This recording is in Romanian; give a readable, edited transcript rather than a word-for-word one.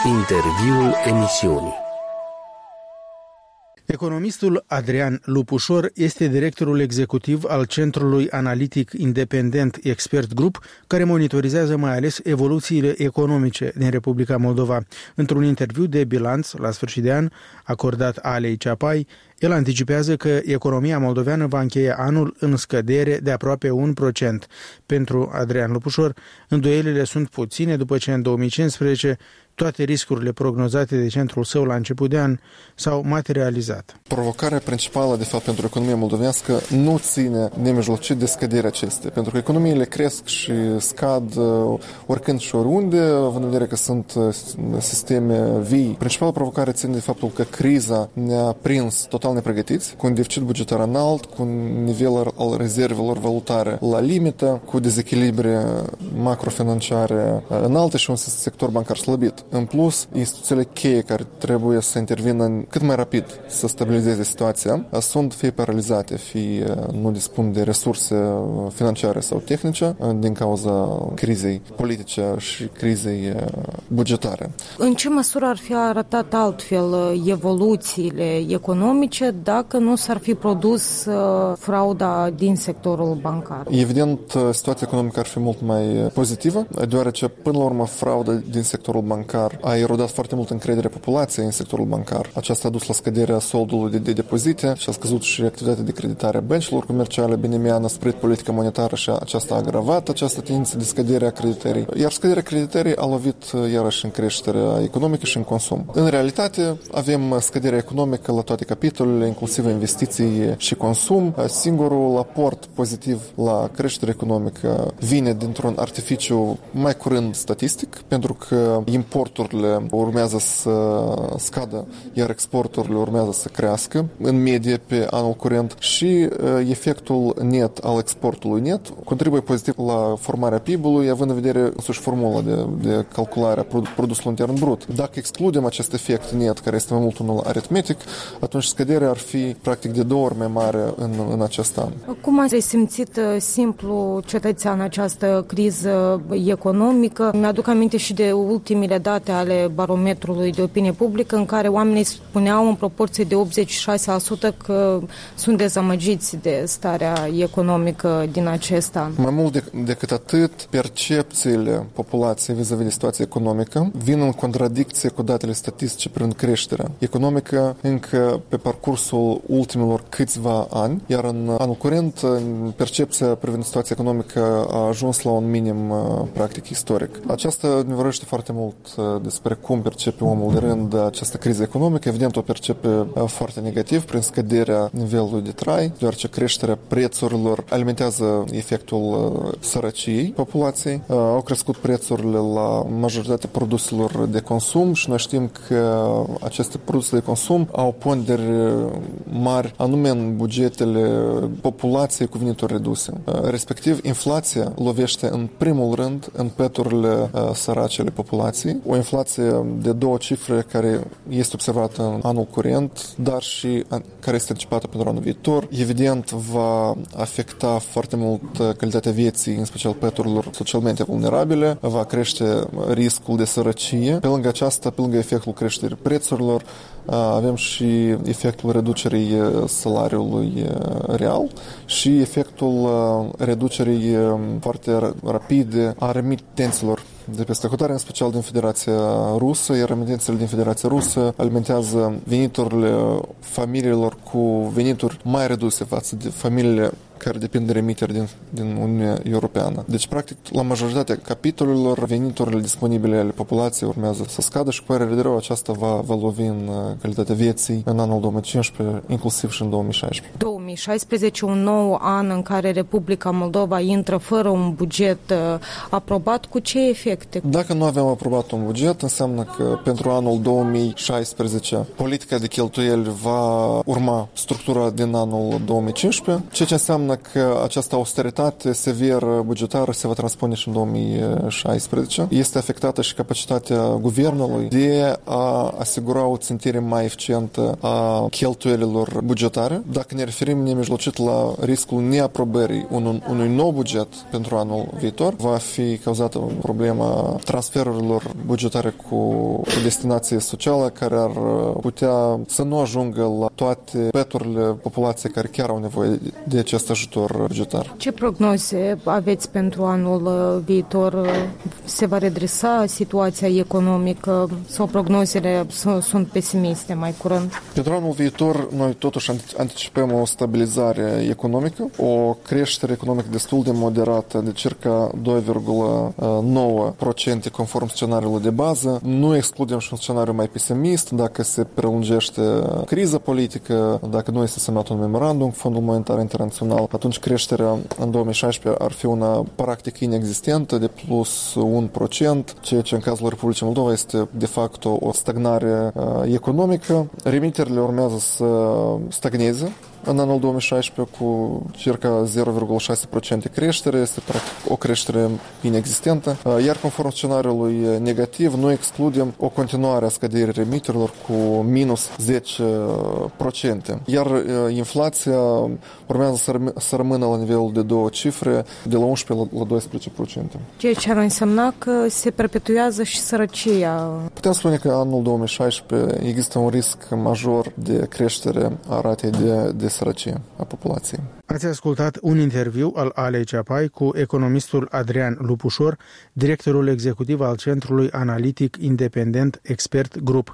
Interviul emisiunii. Economistul Adrian Lupușor este directorul executiv al Centrului Analitic Independent Expert Group, care monitorizează mai ales evoluțiile economice din Republica Moldova. Într-un interviu de bilanț la sfârșit de an acordat Alei Ceapai, el anticipează că economia moldoveană va încheia anul în scădere de aproape 1%. Pentru Adrian Lupușor, îndoielile sunt puține după ce în 2015 toate riscurile prognozate de centrul său la început de an s-au materializat. Provocarea principală, de fapt, pentru economia moldovenească nu ține nemijlocit de scăderea acestea, pentru că economiile cresc și scad oricând și oriunde, având în vedere că sunt sisteme vii. Principala provocare ține de faptul că criza ne-a prins total nepregătiți, cu un deficit bugetar înalt, cu un nivel al rezervelor valutare la limită, cu dezechilibre macrofinanciare înalte și un sector bancar slăbit. În plus, instituțiile cheie care trebuie să intervină cât mai rapid să stabilizeze situația sunt fie paralizate, fie nu dispun de resurse financiare sau tehnice din cauza crizei politice și crizei bugetare. În ce măsură ar fi arătat altfel evoluțiile economice dacă nu s-ar fi produs frauda din sectorul bancar? Evident, situația economică ar fi mult mai pozitivă, deoarece până la urmă frauda din sectorul bancar a erodat foarte mult încrederea populației în sectorul bancar. Aceasta a dus la scăderea soldului de depozite și a scăzut și activitatea de creditare a băncilor comerciale. BNM a năsprit politica monetară și aceasta a agravat această tendință de scădere a creditării. Iar scăderea creditării a lovit iarăși în creșterea economică și în consum. În realitate, avem scăderea economică la toate capitolele, inclusiv investiții și consum. Singurul aport pozitiv la creșterea economică vine dintr-un artificiu mai curând statistic, pentru că importurile urmează să scadă, iar exporturile urmează să crească în medie pe anul curent și efectul net al exportului net contribuie pozitiv la formarea PIB-ului, având în vedere însuși formula de calculare a produsului intern brut. Dacă excludem acest efect net, care este mai mult unul aritmetic, atunci scăderea ar fi practic de 2 ori mai mare în acest an. Cum ați simțit simplu cetățean această criză economică? Mi-aduc aminte și de ultimile date ale barometrului de opinie publică, în care oamenii spuneau în proporție de 86% că sunt dezamăgiți de starea economică din acest an. Mai mult decât atât, percepțiile populației vis-a-vis de situația economică vin în contradicție cu datele statistice privind creșterea economică încă pe parcursul ultimilor câțiva ani, iar în anul curent percepția privind situația economică a ajuns la un minim practic istoric. Aceasta ne vorbește foarte mult despre cum percepe omul de rând această criză economică. Evident, o percepe foarte negativ prin scăderea nivelului de trai, deoarece creșterea prețurilor alimentează efectul sărăciei populației. Au crescut prețurile la majoritatea produselor de consum și noi știm că aceste produse de consum au ponderi mari anume în bugetele populației cu venituri reduse. Respectiv, inflația lovește în primul rând în peturile sărace ale populației. O inflație de 2 cifre care este observată în anul curent, dar și care este anticipată pentru anul viitor. Evident, va afecta foarte mult calitatea vieții, în special peturilor socialmente vulnerabile, va crește riscul de sărăcie. Pe lângă aceasta, pe lângă efectul creșterii prețurilor, avem și efectul reducerii salariului real și efectul reducerii foarte rapide a remitenților de peste hotare, în special din Federația Rusă, iar remitențele din Federația Rusă alimentează veniturile familiilor cu venituri mai reduse față de familiile care depind de remiteri din Uniunea Europeană. Deci, practic, la majoritatea capitolelor, veniturile disponibile ale populației urmează să scadă și, cu părere de rău, aceasta va lovi în calitatea vieții în anul 2015, inclusiv și în 2016. 2016, un nou an în care Republica Moldova intră fără un buget aprobat, cu ce efecte? Dacă nu avem aprobat un buget, înseamnă că pentru anul 2016 politica de cheltuieli va urma structura din anul 2015, ceea ce înseamnă înseamnă că această austeritate severă bugetară se va transpune și în 2016. Este afectată și capacitatea guvernului de a asigura o țintire mai eficientă a cheltuielilor bugetare. Dacă ne referim nemijlocit la riscul neaprobării unui nou buget pentru anul viitor, va fi cauzată problema transferurilor bugetare cu destinație socială care ar putea să nu ajungă la toate peturile populației care chiar au nevoie de acest ajutor bugetar. Ce prognoze aveți pentru anul viitor? Se va redresa situația economică sau prognozele sunt pesimiste mai curând? Pentru anul viitor, noi totuși anticipăm o stabilizare economică, o creștere economică destul de moderată, de circa 2,9% conform scenariului de bază. Nu excludem și un scenariu mai pesimist, dacă se prelungește criza politică, dacă nu este semnat un memorandum cu Fondul Monetar Internațional, atunci creșterea în 2016 ar fi una practic inexistentă de plus 1%, ceea ce în cazul Republicii Moldova este de fapt o stagnare economică. Remiterile urmează să stagneze în anul 2016 cu circa 0,6% creștere, este practic o creștere inexistentă, iar conform scenariului negativ, noi excludem o continuare a scăderii remiterilor cu minus 10%, iar inflația urmează să rămână la nivelul de două cifre, de la 11% la 12%. Ceea ce ar însemna că se perpetuează și sărăcia. Putem spune că anul 2016 există un risc major de creștere a ratei de sărăcie a populației. Ați ascultat un interviu al Alei Ceapai cu economistul Adrian Lupușor, directorul executiv al Centrului Analitic Independent Expert Group.